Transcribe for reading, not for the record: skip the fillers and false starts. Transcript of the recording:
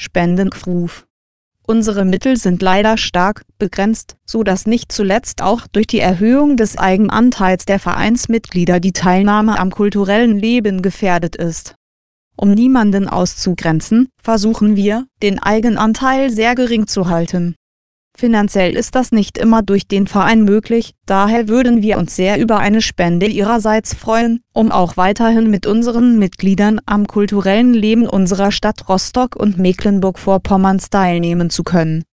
Spendenaufruf. Unsere Mittel sind leider stark begrenzt, so dass nicht zuletzt auch durch die Erhöhung des Eigenanteils der Vereinsmitglieder die Teilnahme am kulturellen Leben gefährdet ist. Um niemanden auszugrenzen, versuchen wir, den Eigenanteil sehr gering zu halten. Finanziell ist das nicht immer durch den Verein möglich, daher würden wir uns sehr über eine Spende Ihrerseits freuen, um auch weiterhin mit unseren Mitgliedern am kulturellen Leben unserer Stadt Rostock und Mecklenburg-Vorpommerns teilnehmen zu können.